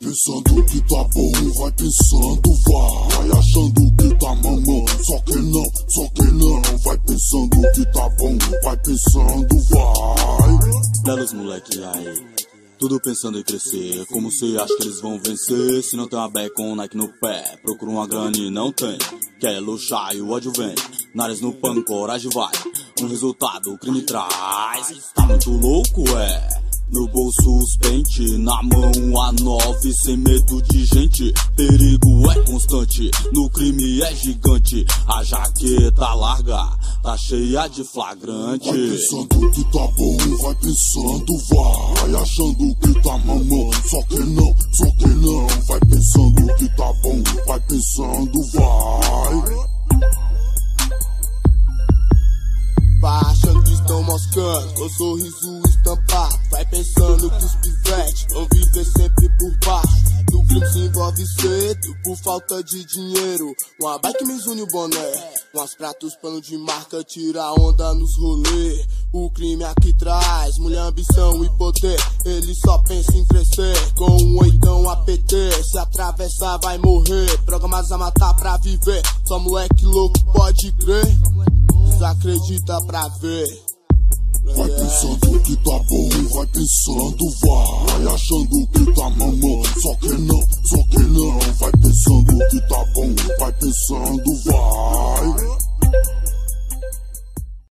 pensando que tá bom, vai pensando, vai achando que tá mamão, só que não, vai pensando que tá bom, vai pensando, vai. Belos moleque aí, tudo pensando em crescer. Como cê acha que eles vão vencer? Se não tem uma beca com um Nike no pé, procura uma grana e não tem. Quer luxar e o ódio vem, nariz no pano, coragem vai. Um resultado o crime traz. Tá muito louco, é? No bolso os pente, na mão a 9, sem medo de gente. Perigo é constante, no crime é gigante. A jaqueta larga, tá cheia de flagrante. Vai pensando que tá bom, vai pensando, vai achando que tá mamão, só que não, vai pensando que tá bom, vai pensando, vai. Vai achando que estão moscando, com sorriso estampado. Vai pensando que os pivetes vão viver sempre por baixo. No crime se envolve cedo, por falta de dinheiro. Uma bike Mizuno boné, umas pratos, pano de marca, tira onda nos rolê. O crime aqui traz mulher, ambição e poder. Ele só pensa em crescer, com um oitão APT. Se atravessar vai morrer, programados a matar pra viver. Só moleque louco pode crer, desacredita pra ver. Vai pensando que tá bom, vai pensando, vai achando que tá mamão, só que não, vai pensando que tá bom, vai pensando, vai.